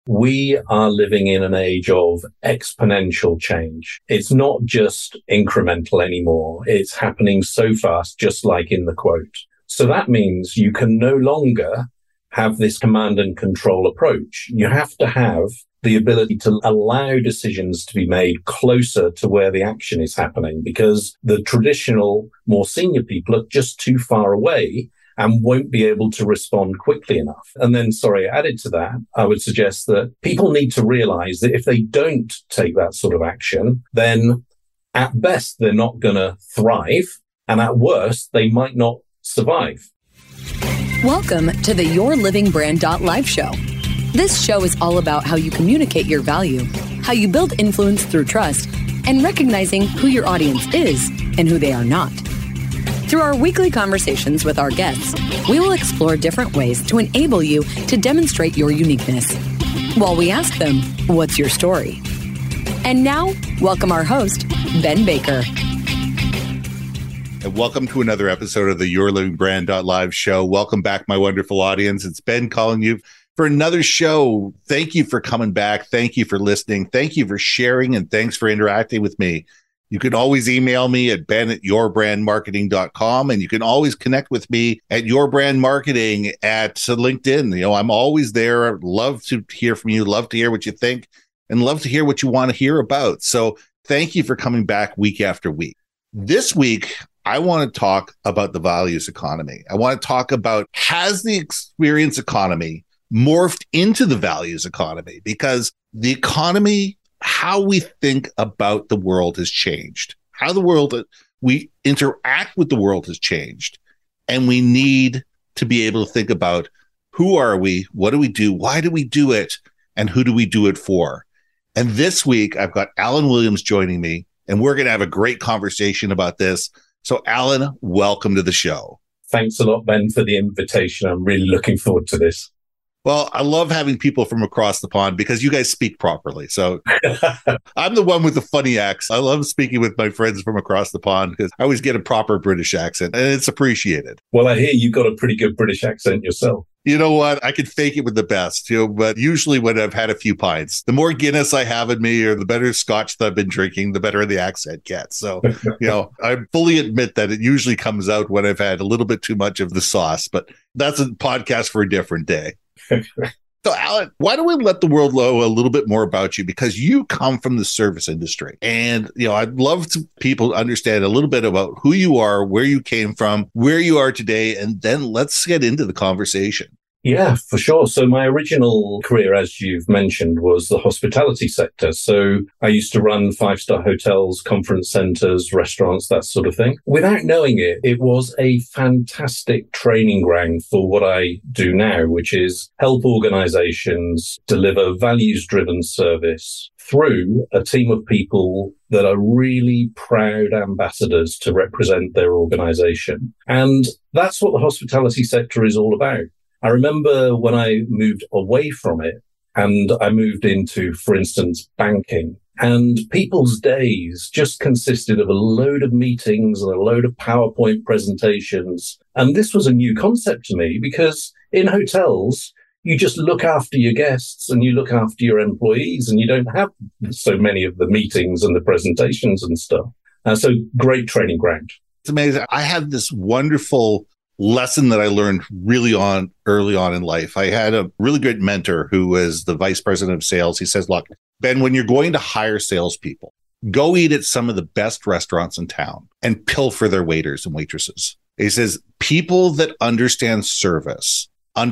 We are living in an age of exponential change. It's not just incremental anymore. It's happening so fast, just like in the quote. So that means you can no longer have this command and control approach. You have to have the ability to allow decisions to be made closer to where the action is happening, because the traditional, more senior people are just too far away and won't be able to respond quickly enough. And then, added to that, I would suggest that people need to realize that if they don't take that sort of action, then at best, they're not going to thrive. And at worst, they might not survive. Welcome to the Your Living Brand Live show. This show is all about how you communicate your value, how you build influence through trust, and recognizing who your audience is and who they are not. Through our weekly conversations with our guests, we will explore different ways to enable you to demonstrate your uniqueness, while we ask them, what's your story? And now, welcome our host, Ben Baker. And welcome to another episode of the Your Living Brand Live show. Welcome back, my wonderful audience. It's Ben calling you for another show. Thank you for coming back. Thank you for listening. Thank you for sharing, and thanks for interacting with me. You can always email me at ben@yourbrandmarketing.com, and you can always connect with me at Your Brand Marketing at LinkedIn. You know, I'm always there. I'd love to hear from you, love to hear what you think, and love to hear what you want to hear about. So thank you for coming back week after week. This week, I want to talk about the values economy. I want to talk about, has the experience economy morphed into the values economy? Because the economy, how we think about the world has changed. How the world, we interact with the world has changed. And we need to be able to think about, who are we? What do we do? Why do we do it? And who do we do it for? And this week, I've got Alan Williams joining me, and we're going to have a great conversation about this. So Alan, welcome to the show. Thanks a lot, Ben, for the invitation. I'm really looking forward to this. Well, I love having people from across the pond because you guys speak properly. So I'm the one with the funny accent. I love speaking with my friends from across the pond because I always get a proper British accent, and it's appreciated. Well, I hear you've got a pretty good British accent yourself. You know what? I can fake it with the best, but usually when I've had a few pints, the more Guinness I have in me or the better scotch that I've been drinking, the better the accent gets. So, I fully admit that it usually comes out when I've had a little bit too much of the sauce, but that's a podcast for a different day. So, Alan, why don't we let the world know a little bit more about you? Because you come from the service industry. And, I'd love to people understand a little bit about who you are, where you came from, where you are today, and then let's get into the conversation. Yeah, for sure. So my original career, as you've mentioned, was the hospitality sector. So I used to run 5-star hotels, conference centers, restaurants, that sort of thing. Without knowing it, it was a fantastic training ground for what I do now, which is help organizations deliver values-driven service through a team of people that are really proud ambassadors to represent their organization. And that's what the hospitality sector is all about. I remember when I moved away from it and I moved into, for instance, banking, and people's days just consisted of a load of meetings and a load of PowerPoint presentations. And this was a new concept to me because in hotels, you just look after your guests and you look after your employees and you don't have so many of the meetings and the presentations and stuff. So great training ground. It's amazing. I had this wonderful lesson that I learned early on in life. I had a really good mentor who was the vice president of sales. He says, look, Ben, when you're going to hire salespeople, go eat at some of the best restaurants in town and pilfer their waiters and waitresses. He says, people that understand service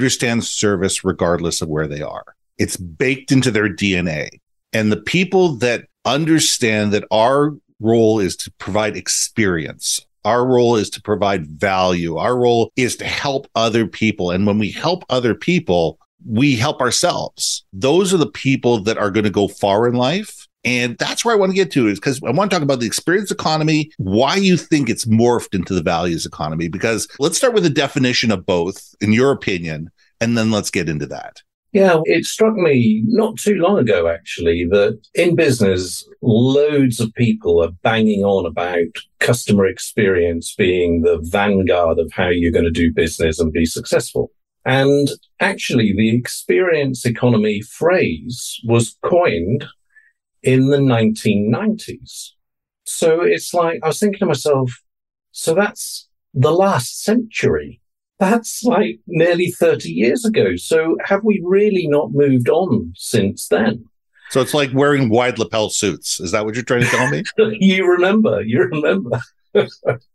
regardless of where they are. It's baked into their DNA. And the people that understand that our role is to provide experience, our role is to provide value. Our role is to help other people. And when we help other people, we help ourselves. Those are the people that are going to go far in life. And that's where I want to get to, is because I want to talk about the experience economy, why you think it's morphed into the values economy. Because let's start with a definition of both, in your opinion, and then let's get into that. Yeah, it struck me not too long ago, actually, that in business, loads of people are banging on about customer experience being the vanguard of how you're going to do business and be successful. And actually, the experience economy phrase was coined in the 1990s. So it's like, I was thinking to myself, so that's the last century. That's like nearly 30 years ago. So have we really not moved on since then? So it's like wearing wide lapel suits. Is that what you're trying to tell me? You remember. And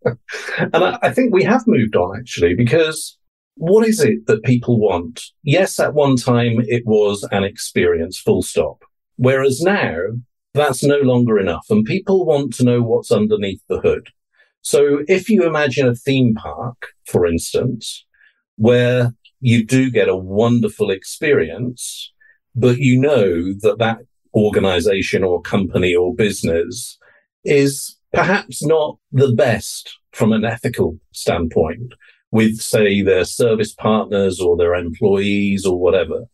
I think we have moved on, actually, because what is it that people want? Yes, at one time it was an experience, full stop. Whereas now, that's no longer enough. And people want to know what's underneath the hood. So if you imagine a theme park, for instance, where you do get a wonderful experience, but you know that that organization or company or business is perhaps not the best from an ethical standpoint with, say, their service partners or their employees or whatever,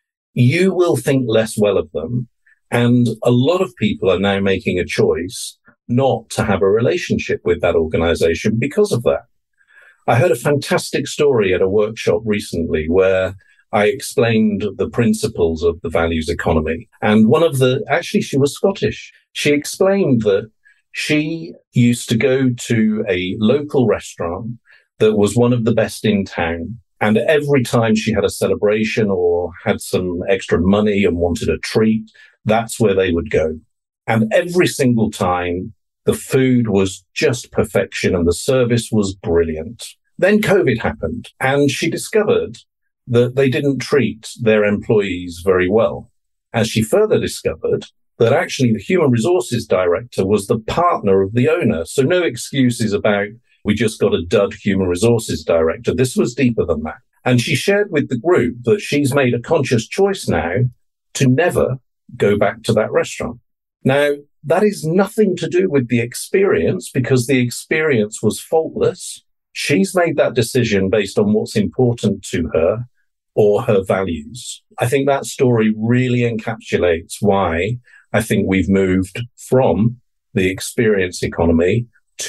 you will think less well of them. And a lot of people are now making a choice not to have a relationship with that organization because of that. I heard a fantastic story at a workshop recently where I explained the principles of the values economy. And actually, she was Scottish. She explained that she used to go to a local restaurant that was one of the best in town. And every time she had a celebration or had some extra money and wanted a treat, that's where they would go. And every single time, the food was just perfection and the service was brilliant. Then COVID happened and she discovered that they didn't treat their employees very well. And she further discovered that actually the human resources director was the partner of the owner. So no excuses about, we just got a dud human resources director. This was deeper than that. And she shared with the group that she's made a conscious choice now to never go back to that restaurant. Now, that is nothing to do with the experience because the experience was faultless. She's made that decision based on what's important to her or her values. I think that story really encapsulates why I think we've moved from the experience economy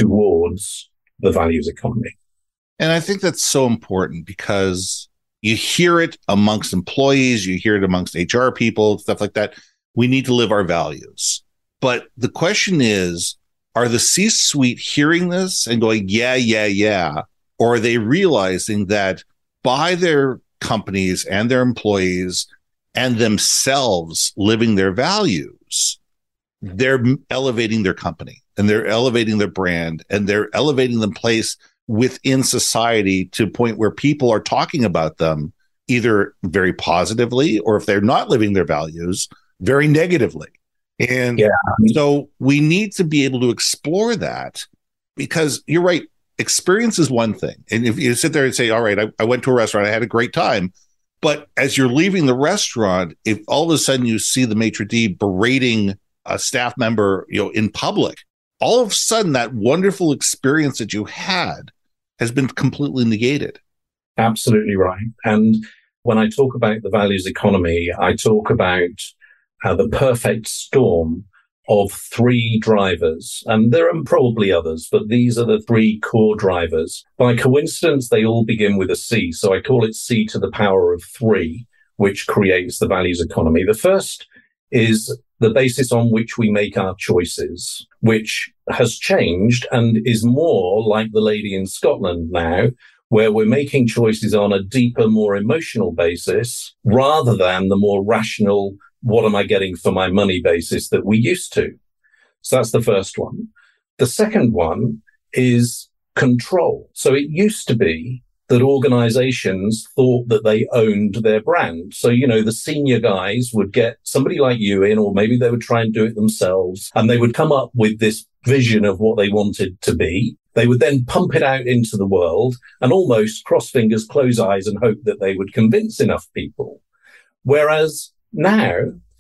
towards the values economy. And I think that's so important because you hear it amongst employees, you hear it amongst HR people, stuff like that. We need to live our values. But the question is, are the C-suite hearing this and going, yeah, or are they realizing that by their companies and their employees and themselves living their values, they're elevating their company and they're elevating their brand and they're elevating the place within society to a point where people are talking about them either very positively or if they're not living their values, very negatively. And so we need to be able to explore that because you're right. Experience is one thing. And if you sit there and say, all right, I went to a restaurant, I had a great time. But as you're leaving the restaurant, if all of a sudden you see the maitre d' berating a staff member, in public, all of a sudden that wonderful experience that you had has been completely negated. Absolutely right. And when I talk about the values economy, I talk about the perfect storm of three drivers. And there are probably others, but these are the three core drivers. By coincidence, they all begin with a C. So I call it C to the power of three, which creates the values economy. The first is the basis on which we make our choices, which has changed and is more like the lady in Scotland now, where we're making choices on a deeper, more emotional basis rather than the more rational, what am I getting for my money basis that we used to. So that's the first one. The second one is control. So it used to be that organizations thought that they owned their brand. So, the senior guys would get somebody like you in, or maybe they would try and do it themselves, and they would come up with this vision of what they wanted to be. They would then pump it out into the world and almost cross fingers, close eyes, and hope that they would convince enough people. Whereas now,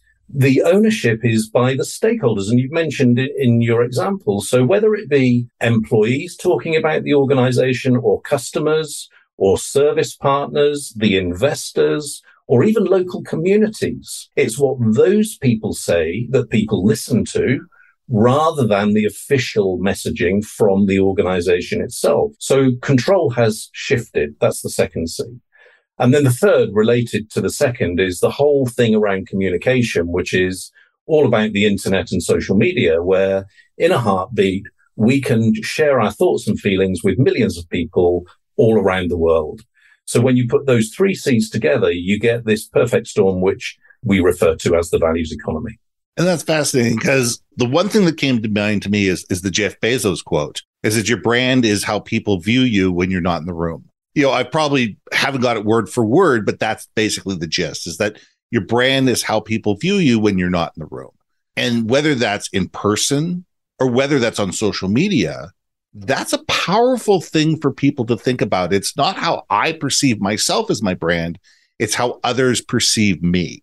the ownership is by the stakeholders, and you've mentioned it in your example. So whether it be employees talking about the organization or customers or service partners, the investors, or even local communities, it's what those people say that people listen to rather than the official messaging from the organization itself. So control has shifted. That's the second C. And then the third, related to the second, is the whole thing around communication, which is all about the internet and social media, where in a heartbeat, we can share our thoughts and feelings with millions of people all around the world. So when you put those three C's together, you get this perfect storm, which we refer to as the values economy. And that's fascinating, because the one thing that came to mind to me is the Jeff Bezos quote, is that your brand is how people view you when you're not in the room. I probably haven't got it word for word, but that's basically the gist, is that your brand is how people view you when you're not in the room. And whether that's in person or whether that's on social media, that's a powerful thing for people to think about. It's not how I perceive myself as my brand, it's how others perceive me.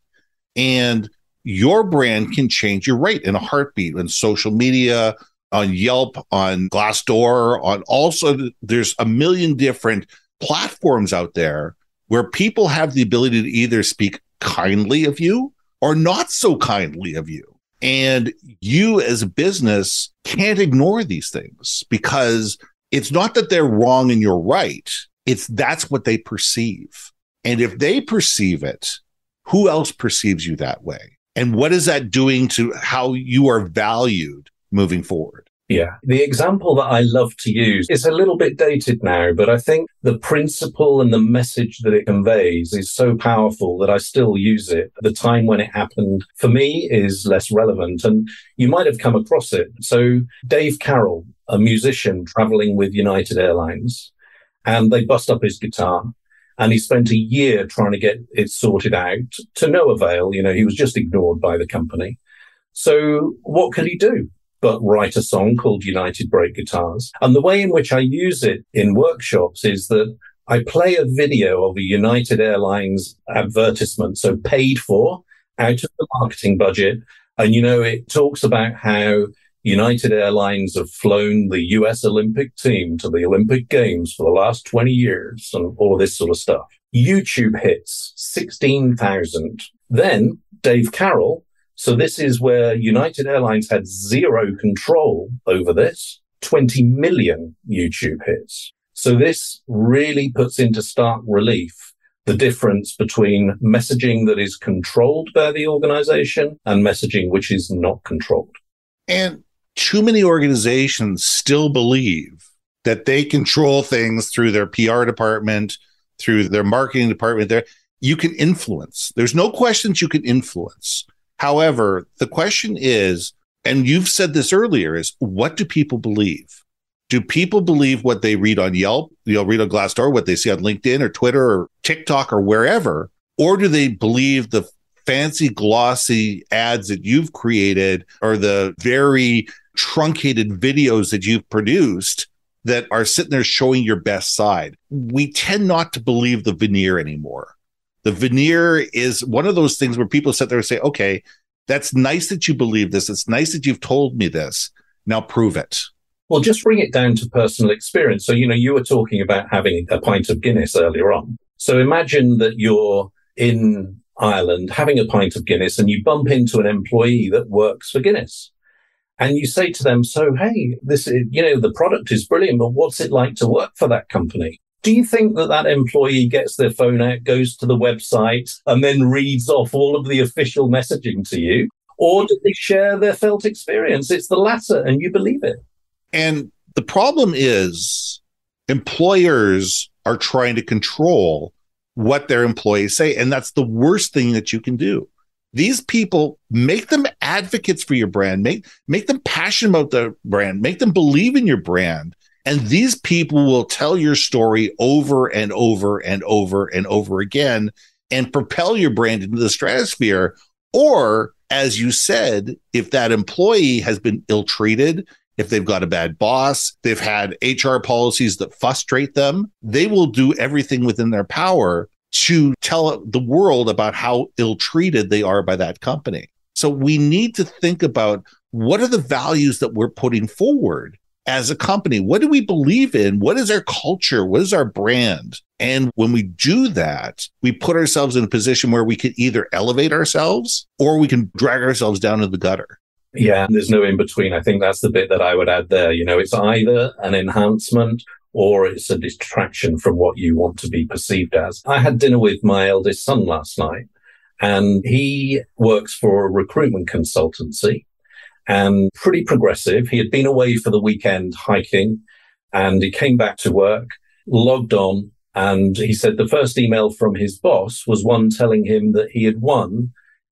And your brand can change, you're right, in a heartbeat, on social media, on Yelp, on Glassdoor, on also, there's a million different platforms out there where people have the ability to either speak kindly of you or not so kindly of you. And you as a business can't ignore these things, because it's not that they're wrong and you're right. That's what they perceive. And if they perceive it, who else perceives you that way? And what is that doing to how you are valued moving forward? Yeah. The example that I love to use is a little bit dated now, but I think the principle and the message that it conveys is so powerful that I still use it. The time when it happened for me is less relevant, and you might have come across it. So Dave Carroll, a musician traveling with United Airlines, and they bust up his guitar. And he spent a year trying to get it sorted out to no avail. He was just ignored by the company. So what could he do but write a song called United Break Guitars? And the way in which I use it in workshops is that I play a video of a United Airlines advertisement, so paid for, out of the marketing budget. And, it talks about how United Airlines have flown the US Olympic team to the Olympic Games for the last 20 years and all of this sort of stuff. YouTube hits 16,000. Then Dave Carroll. So this is where United Airlines had zero control over this. 20 million YouTube hits. So this really puts into stark relief the difference between messaging that is controlled by the organization and messaging which is not controlled. And too many organizations still believe that they control things through their PR department, through their marketing department. You can influence. There's no questions you can influence. However, the question is, and you've said this earlier, is what do people believe? Do people believe what they read on Yelp, read on Glassdoor, what they see on LinkedIn or Twitter or TikTok or wherever? Or do they believe the fancy, glossy ads that you've created or the very truncated videos that you've produced that are sitting there showing your best side? We tend not to believe the veneer anymore. The veneer is one of those things where people sit there and say, okay, that's nice that you believe this. It's nice that you've told me this. Now prove it. Well, just bring it down to personal experience. So, you were talking about having a pint of Guinness earlier on. So imagine that you're in Ireland having a pint of Guinness and you bump into an employee that works for Guinness. And you say to them, so, hey, this is, the product is brilliant, but what's it like to work for that company? Do you think that employee gets their phone out, goes to the website, and then reads off all of the official messaging to you? Or do they share their felt experience? It's the latter, and you believe it. And the problem is employers are trying to control what their employees say. And that's the worst thing that you can do. These people, make them advocates for your brand, make them passionate about their brand, make them believe in your brand. And these people will tell your story over and over and over and over again and propel your brand into the stratosphere. Or, as you said, if that employee has been ill-treated, if they've got a bad boss, they've had HR policies that frustrate them, they will do everything within their power to tell the world about how ill-treated they are by that company. So we need to think about what are the values that we're putting forward as a company? What do we believe in? What is our culture? What is our brand? And when we do that, we put ourselves in a position where we can either elevate ourselves or we can drag ourselves down to the gutter. Yeah, there's no in between. I think that's the bit that I would add there. It's either an enhancement or it's a distraction from what you want to be perceived as. I had dinner with my eldest son last night, and he works for a recruitment consultancy and pretty progressive. He had been away for the weekend hiking, and he came back to work, logged on, and he said the first email from his boss was one telling him that he had won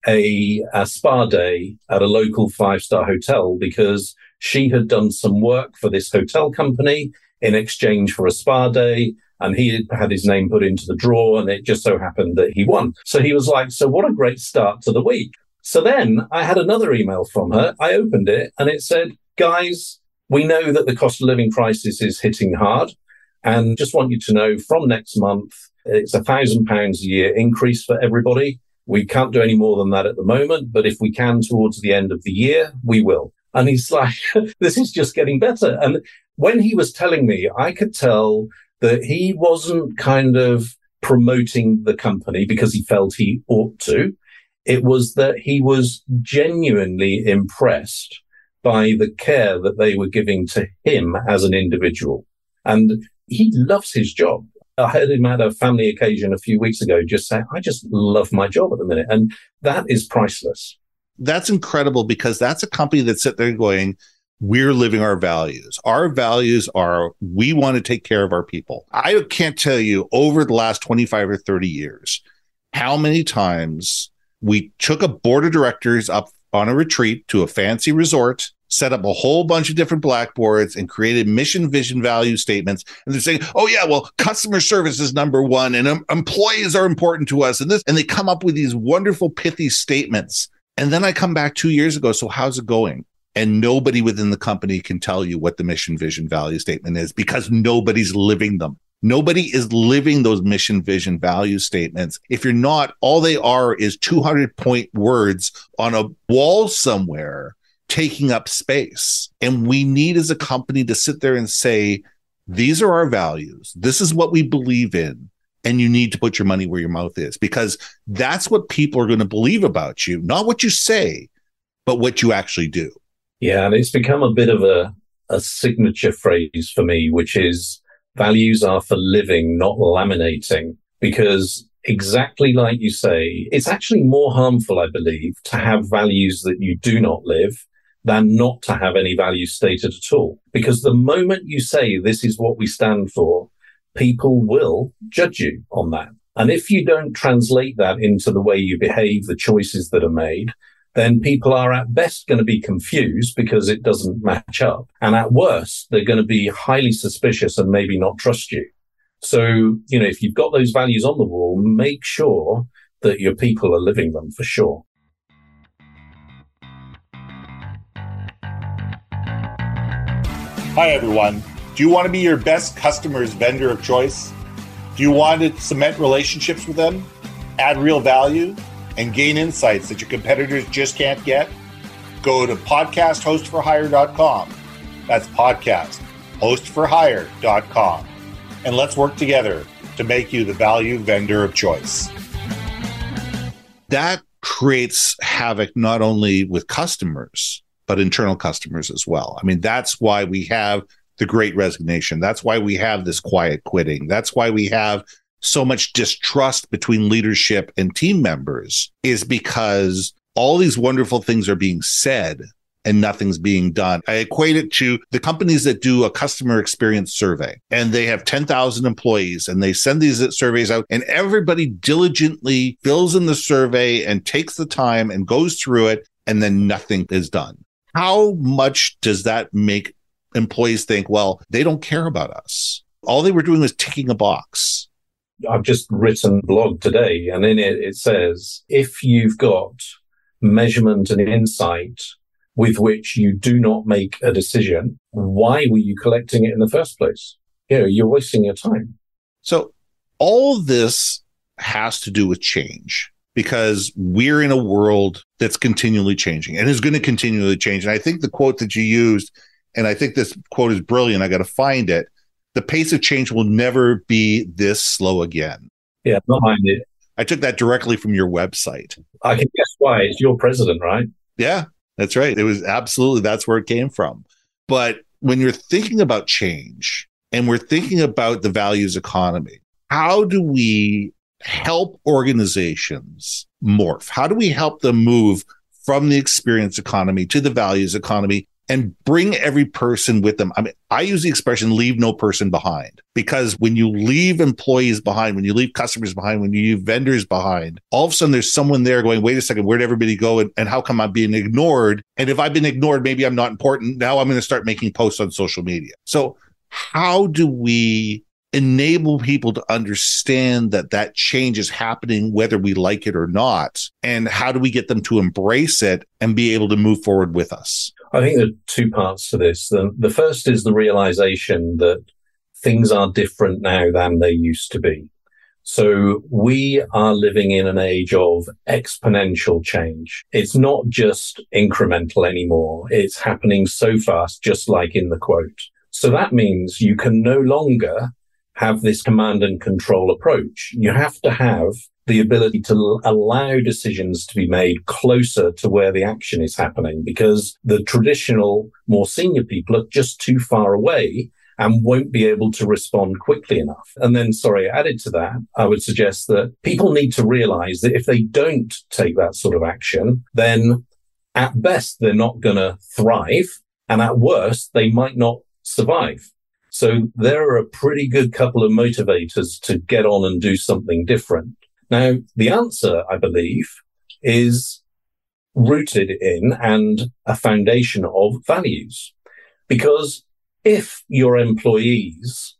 a spa day at a local 5-star hotel because she had done some work for this hotel company in exchange for a spa day, and he had his name put into the draw, and it just so happened that he won. So he was like, so what a great start to the week. So then I had another email from her. I opened it and it said, guys, we know that the cost of living crisis is hitting hard, and just want you to know from next month, it's £1,000 a year increase for everybody. We can't do any more than that at the moment, but if we can towards the end of the year, we will. And he's like, this is just getting better. And when he was telling me, I could tell that he wasn't kind of promoting the company because he felt he ought to. It was that he was genuinely impressed by the care that they were giving to him as an individual. And he loves his job. I heard him at a family occasion a few weeks ago just say, I just love my job at the minute. And that is priceless. That's incredible, because that's a company that's sitting there going, we're living our values. Our values are, we want to take care of our people. I can't tell you over the last 25 or 30 years, how many times we took a board of directors up on a retreat to a fancy resort, set up a whole bunch of different blackboards and created mission, vision, value statements. And they're saying, oh yeah, well, customer service is number one and employees are important to us. And they come up with these wonderful, pithy statements. And then I come back 2 years ago. So how's it going? And nobody within the company can tell you what the mission, vision, value statement is, because nobody's living them. Nobody is living those mission, vision, value statements. If you're not, all they are is 200-point words on a wall somewhere taking up space. And we need as a company to sit there and say, these are our values. This is what we believe in. And you need to put your money where your mouth is, because that's what people are going to believe about you. Not what you say, but what you actually do. Yeah. And it's become a bit of a signature phrase for me, which is values are for living, not laminating, because exactly like you say, it's actually more harmful, I believe, to have values that you do not live than not to have any values stated at all. Because the moment you say this is what we stand for, people will judge you on that. And if you don't translate that into the way you behave, the choices that are made, then people are at best going to be confused because it doesn't match up. And at worst, they're going to be highly suspicious and maybe not trust you. So, if you've got those values on the wall, make sure that your people are living them for sure. Hi, everyone. Do you want to be your best customer's vendor of choice? Do you want to cement relationships with them, add real value, and gain insights that your competitors just can't get? Go to podcasthostforhire.com. That's podcasthostforhire.com. And let's work together to make you the value vendor of choice. That creates havoc not only with customers, but internal customers as well. I mean, that's why we have the Great Resignation. That's why we have this quiet quitting. That's why we have so much distrust between leadership and team members, is because all these wonderful things are being said and nothing's being done. I equate it to the companies that do a customer experience survey, and they have 10,000 employees and they send these surveys out, and everybody diligently fills in the survey and takes the time and goes through it, and then nothing is done. How much does that make employees think, well, they don't care about us? All they were doing was ticking a box. I've just written a blog today, and in it says, if you've got measurement and insight with which you do not make a decision, why were you collecting it in the first place? You're wasting your time. So all this has to do with change, because we're in a world that's continually changing and is going to continually change. And I think the quote that you used, and I think this quote is brilliant, I got to find it. The pace of change will never be this slow again. Yeah, not mind it. I took that directly from your website. I can guess why. It's your president, right? Yeah, that's right. It was absolutely, that's where it came from. But when you're thinking about change and we're thinking about the values economy. How do we help organizations morph? How do we help them move from the experience economy to the values economy and bring every person with them? I mean, I use the expression leave no person behind, because when you leave employees behind, when you leave customers behind, when you leave vendors behind, all of a sudden there's someone there going, wait a second, where'd everybody go? And how come I'm being ignored? And if I've been ignored, maybe I'm not important. Now I'm going to start making posts on social media. So how do we enable people to understand that that change is happening, whether we like it or not? And how do we get them to embrace it and be able to move forward with us? I think there are two parts to this. The first is the realization that things are different now than they used to be. So we are living in an age of exponential change. It's not just incremental anymore. It's happening so fast, just like in the quote. So that means you can no longer have this command and control approach. You have to have the ability to allow decisions to be made closer to where the action is happening, because the traditional, more senior people are just too far away and won't be able to respond quickly enough. And then, added to that, I would suggest that people need to realize that if they don't take that sort of action, then at best, they're not going to thrive. And at worst, they might not survive. So there are a pretty good couple of motivators to get on and do something different. Now, the answer, I believe, is rooted in and a foundation of values. Because if your employees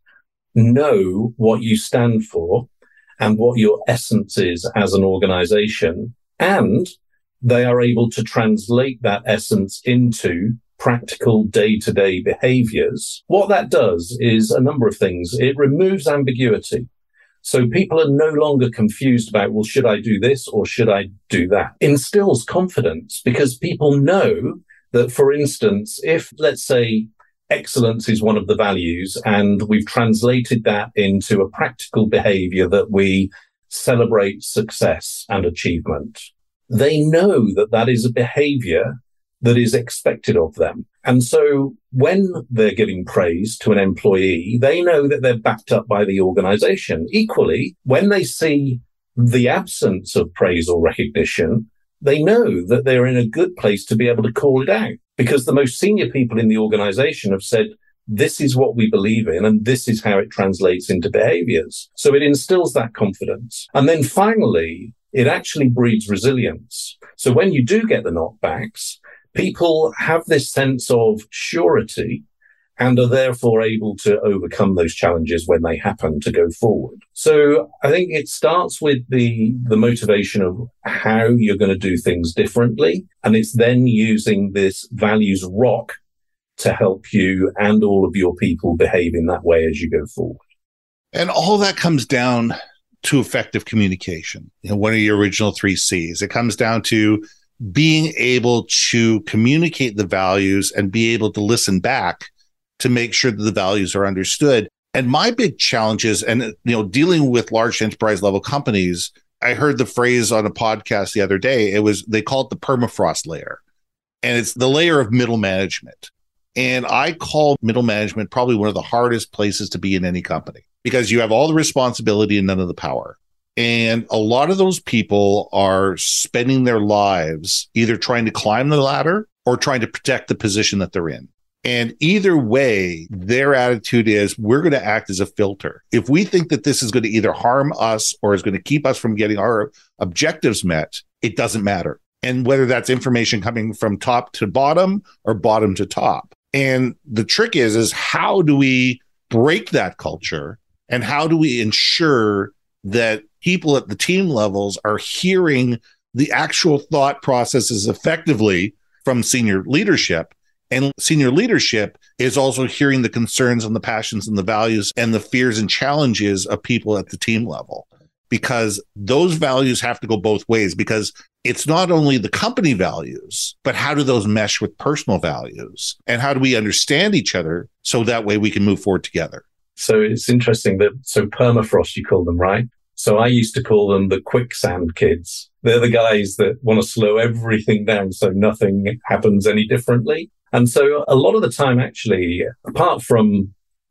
know what you stand for and what your essence is as an organization, and they are able to translate that essence into practical day-to-day behaviors, what that does is a number of things. It removes ambiguity. So people are no longer confused about, well, should I do this or should I do that? Instills confidence, because people know that, for instance, if, let's say, excellence is one of the values and we've translated that into a practical behavior that we celebrate success and achievement, they know that that is a behavior that is expected of them. And so when they're giving praise to an employee, they know that they're backed up by the organization. Equally, when they see the absence of praise or recognition, they know that they're in a good place to be able to call it out, because the most senior people in the organization have said, this is what we believe in, and this is how it translates into behaviors. So it instills that confidence. And then finally, it actually breeds resilience. So when you do get the knockbacks, people have this sense of surety and are therefore able to overcome those challenges when they happen to go forward. So I think it starts with the motivation of how you're going to do things differently. And it's then using this values rock to help you and all of your people behave in that way as you go forward. And all that comes down to effective communication. One of your original 3 C's. It comes down to being able to communicate the values and be able to listen back to make sure that the values are understood. And my big challenge is, and dealing with large enterprise level companies, I heard the phrase on a podcast the other day. They call it the permafrost layer, and it's the layer of middle management. And I call middle management probably one of the hardest places to be in any company, because you have all the responsibility and none of the power. And a lot of those people are spending their lives either trying to climb the ladder or trying to protect the position that they're in. And either way, their attitude is, we're going to act as a filter. If we think that this is going to either harm us or is going to keep us from getting our objectives met, it doesn't matter. And whether that's information coming from top to bottom or bottom to top. And the trick is how do we break that culture, and how do we ensure that people at the team levels are hearing the actual thought processes effectively from senior leadership. And senior leadership is also hearing the concerns and the passions and the values and the fears and challenges of people at the team level, because those values have to go both ways, because it's not only the company values, but how do those mesh with personal values, and how do we understand each other so that way we can move forward together? So it's interesting that, so permafrost, you call them, right? So I used to call them the quicksand kids. They're the guys that want to slow everything down so nothing happens any differently. And so a lot of the time, actually, apart from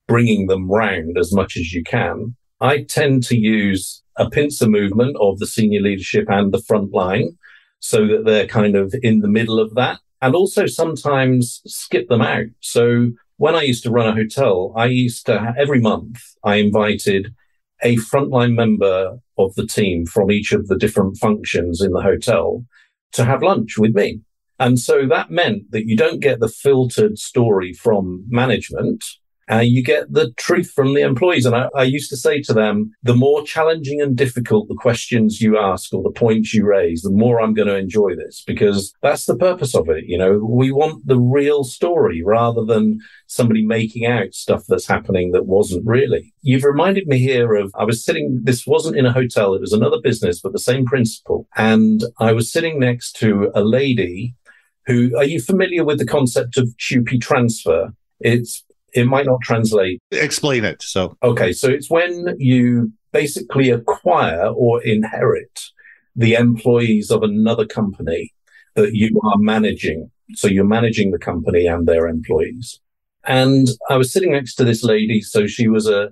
bringing them round as much as you can, I tend to use a pincer movement of the senior leadership and the front line so that they're kind of in the middle of that, and also sometimes skip them out. So when I used to run a hotel, I used to, every month, I invited a frontline member of the team from each of the different functions in the hotel to have lunch with me. And so that meant that you don't get the filtered story from management. You get the truth from the employees. And I used to say to them, the more challenging and difficult the questions you ask or the points you raise, the more I'm going to enjoy this, because that's the purpose of it. You know, we want the real story rather than somebody making out stuff that's happening that wasn't really. You've reminded me here of, I was sitting, this wasn't in a hotel, it was another business, but the same principle. And I was sitting next to a lady who, are you familiar with the concept of TUPE transfer? It might not translate. Explain it. Okay, so it's when you basically acquire or inherit the employees of another company that you are managing. So you're managing the company and their employees. And I was sitting next to this lady. So she was a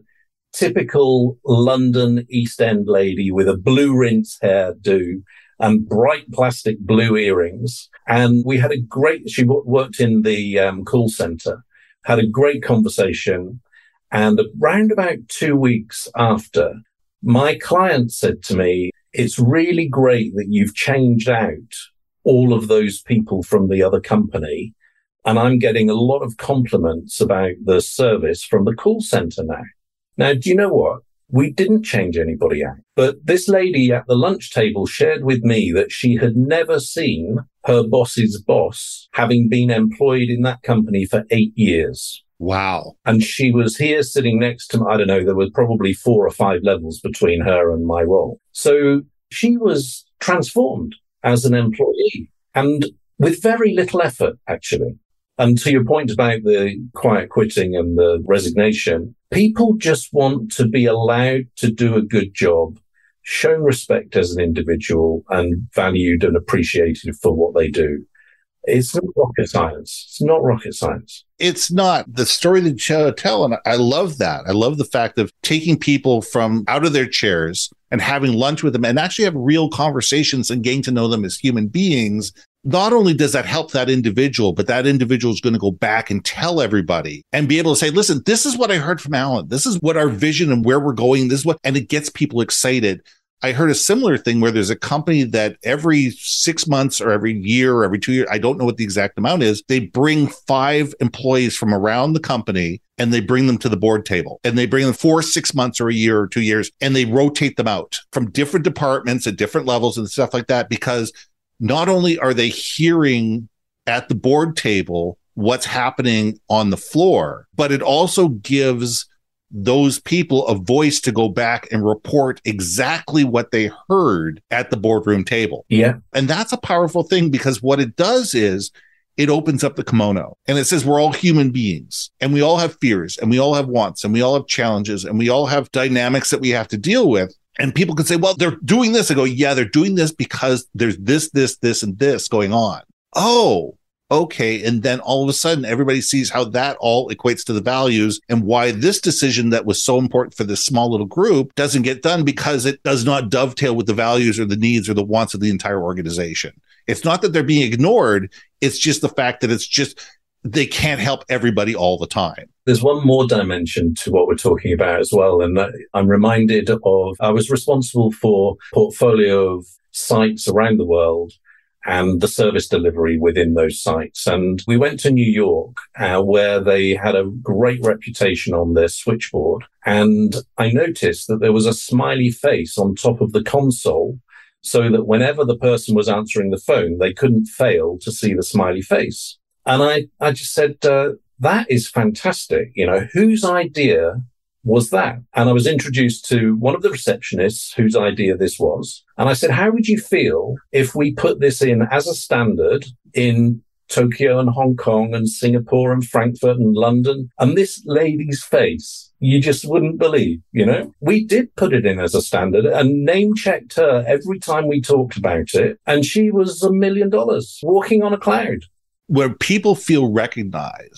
typical London East End lady with a blue rinse hairdo and bright plastic blue earrings. And we had she worked in the call center. Had a great conversation. And around about 2 weeks after, my client said to me, it's really great that you've changed out all of those people from the other company. And I'm getting a lot of compliments about the service from the call center now. Now, do you know what? We didn't change anybody out. But this lady at the lunch table shared with me that she had never seen her boss's boss, having been employed in that company for 8 years. Wow. And she was here sitting next to me. I don't know, there were probably 4 or 5 levels between her and my role. So she was transformed as an employee and with very little effort, actually. And to your point about the quiet quitting and the resignation, people just want to be allowed to do a good job, shown respect as an individual and valued and appreciated for what they do. It's not rocket science. It's not rocket science. It's not the story that you tell. And I love that. I love the fact of taking people from out of their chairs and having lunch with them and actually have real conversations and getting to know them as human beings. Not only does that help that individual, but that individual is going to go back and tell everybody and be able to say, listen, this is what I heard from Alan. This is what our vision and where we're going. This is what, and it gets people excited. I heard a similar thing where there's a company that every 6 months or every year or every 2 years, I don't know what the exact amount is, they bring 5 employees from around the company and they bring them to the board table and they bring them for 6 months or a year or 2 years and they rotate them out from different departments at different levels and stuff like that, because not only are they hearing at the board table what's happening on the floor, but it also gives those people a voice to go back and report exactly what they heard at the boardroom table. Yeah. And that's a powerful thing, because what it does is it opens up the kimono and it says we're all human beings and we all have fears and we all have wants and we all have challenges and we all have dynamics that we have to deal with. And people can say, well, they're doing this. I go, yeah, they're doing this because there's this, and this going on. Oh, okay. And then all of a sudden, everybody sees how that all equates to the values and why this decision that was so important for this small little group doesn't get done, because it does not dovetail with the values or the needs or the wants of the entire organization. It's not that they're being ignored. It's just the fact that it's just they can't help everybody all the time. There's one more dimension to what we're talking about as well. And I'm reminded of, I was responsible for a portfolio of sites around the world and the service delivery within those sites. And we went to New York, where they had a great reputation on their switchboard. And I noticed that there was a smiley face on top of the console, so that whenever the person was answering the phone, they couldn't fail to see the smiley face. And I just said, that is fantastic. You know, whose idea was that? And I was introduced to one of the receptionists whose idea this was. And I said, how would you feel if we put this in as a standard in Tokyo and Hong Kong and Singapore and Frankfurt and London? And this lady's face, you just wouldn't believe, you know? We did put it in as a standard and name checked her every time we talked about it. And she was $1 million walking on a cloud. Where people feel recognized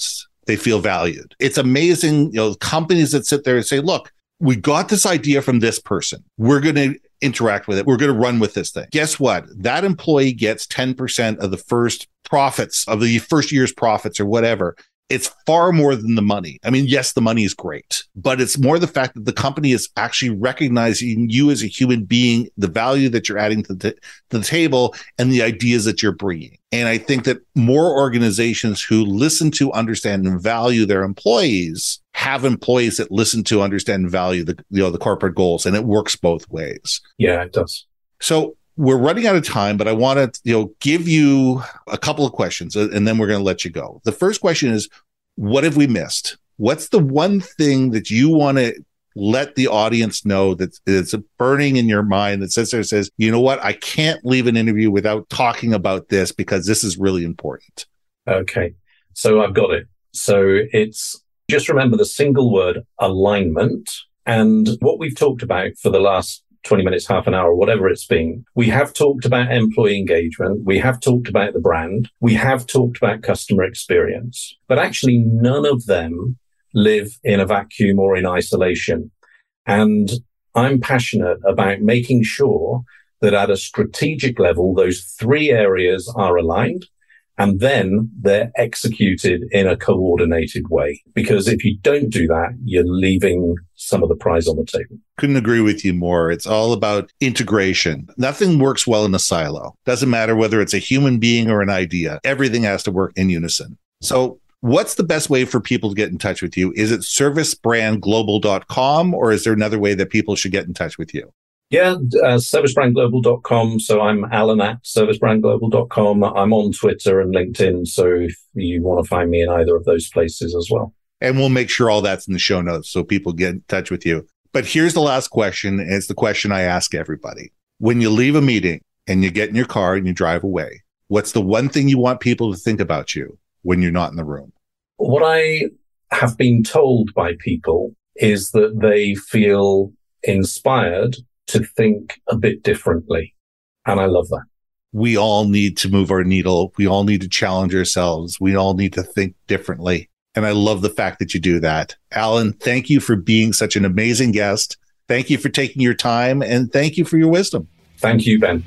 they feel valued. It's amazing, companies that sit there and say, look, we got this idea from this person. We're going to interact with it. We're going to run with this thing. Guess what? That employee gets 10% of the first profits of the first year's profits or whatever. It's far more than the money. I mean, yes, the money is great, but it's more the fact that the company is actually recognizing you as a human being, the value that you're adding to the table, and the ideas that you're bringing. And I think that more organizations who listen to, understand, and value their employees have employees that listen to, understand, and value the corporate goals, and it works both ways. Yeah, it does. So we're running out of time, but I want to give you a couple of questions, and then we're going to let you go. The first question is, what have we missed? What's the one thing that you want to let the audience know that is burning in your mind that says, you know what, I can't leave an interview without talking about this because this is really important? Okay, so I've got it. So it's just remember the single word alignment, and what we've talked about for the last 20 minutes, half an hour, whatever it's been. We have talked about employee engagement. We have talked about the brand. We have talked about customer experience, but actually none of them live in a vacuum or in isolation. And I'm passionate about making sure that at a strategic level, those three areas are aligned and then they're executed in a coordinated way. Because if you don't do that, you're leaving some of the prize on the table. Couldn't agree with you more. It's all about integration. Nothing works well in a silo. Doesn't matter whether it's a human being or an idea. Everything has to work in unison. So what's the best way for people to get in touch with you? Is it servicebrandglobal.com, or is there another way that people should get in touch with you? Yeah, servicebrandglobal.com. So I'm Alan at servicebrandglobal.com. I'm on Twitter and LinkedIn. So if you want to find me in either of those places as well. And we'll make sure all that's in the show notes so people get in touch with you. But here's the last question. And it's the question I ask everybody. When you leave a meeting and you get in your car and you drive away, what's the one thing you want people to think about you when you're not in the room? What I have been told by people is that they feel inspired to think a bit differently. And I love that. We all need to move our needle. We all need to challenge ourselves. We all need to think differently. And I love the fact that you do that. Alan, thank you for being such an amazing guest. Thank you for taking your time, and thank you for your wisdom. Thank you, Ben.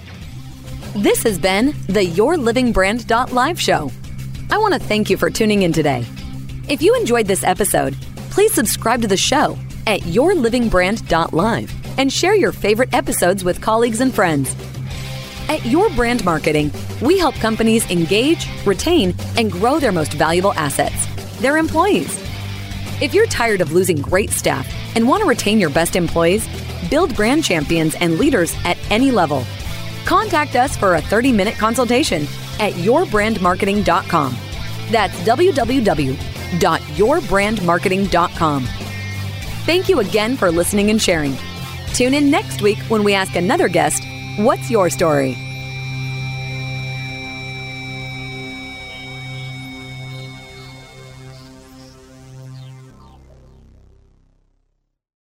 This has been the Your Living Brand Live show. I want to thank you for tuning in today. If you enjoyed this episode, please subscribe to the show at yourlivingbrand.live and share your favorite episodes with colleagues and friends. At Your Brand Marketing, we help companies engage, retain, and grow their most valuable assets, their employees. If you're tired of losing great staff and want to retain your best employees, build brand champions and leaders at any level, contact us for a 30-minute consultation at yourbrandmarketing.com. That's www.yourbrandmarketing.com. Thank you again for listening and sharing. Tune in next week when we ask another guest, what's your story?